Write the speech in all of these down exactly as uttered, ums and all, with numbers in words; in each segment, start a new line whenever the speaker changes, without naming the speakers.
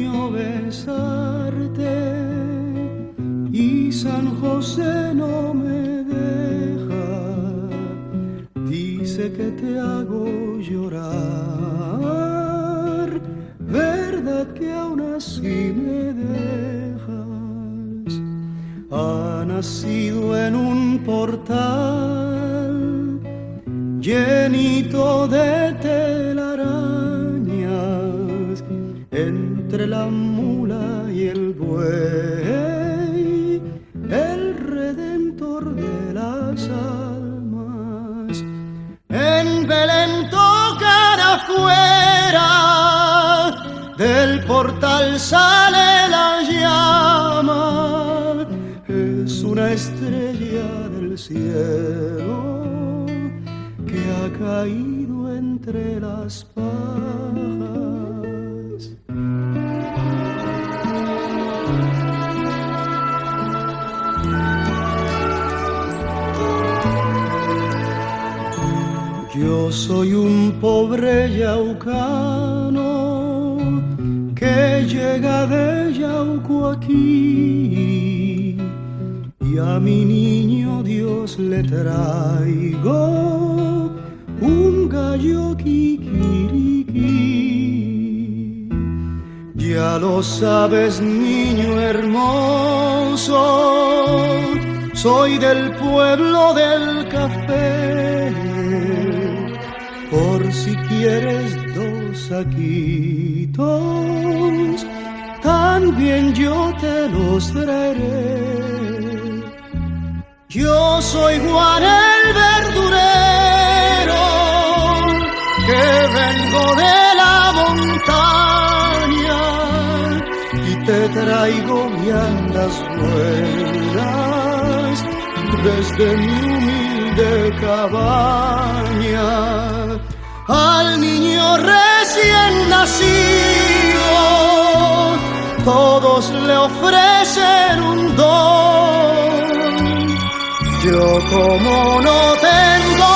sueño besarte y San José no me deja, dice que te hago llorar, verdad que aún así me dejas. Ha nacido en un portal llenito de telarañas, entre la mula y el buey, el redentor de las almas. En Belén tocan afuera, del portal sale la llama, es una estrella del cielo que ha caído entre las pajas. Yo soy un pobre yaucano que llega de Yauco aquí, y a mi niño Dios le traigo un gallo kikiriki. Ya lo sabes, niño hermoso, soy del pueblo del café. Por si quieres dos saquitos, también yo te los traeré. Yo soy Juan el verdurero, que vengo de la montaña y te traigo viandas buenas desde mi humilde cabaña. Al niño recién nacido todos le ofrecen un don. Yo como no tengo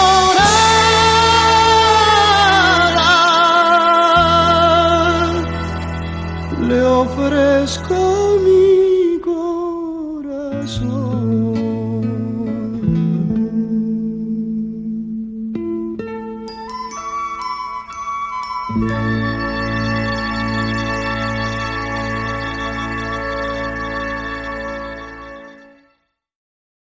nada, le ofrezco mi corazón.